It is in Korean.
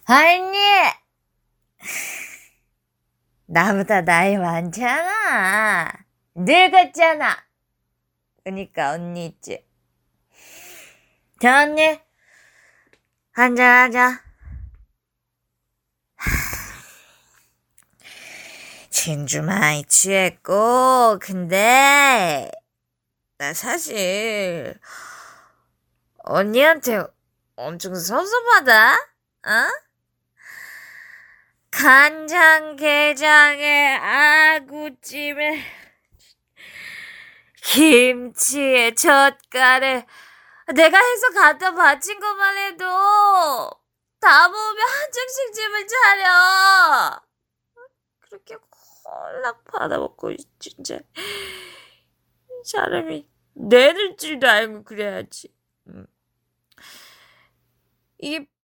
언니! 나보다 나이 많잖아. 늙었잖아. 그니까 언니 있지. 자, 언니. 한잔하자. 진주 많이 취했고, 근데, 나 사실, 언니한테 엄청 섭섭하다? 어? 간장게장에 아구찜에 김치에 젓갈에 내가 해서 갖다 바친 것만 해도 다 모으면 한 장씩 집을 차려. 그렇게 콜락 받아먹고 진짜 사람이 내릴 줄도 알고 그래야지. 이게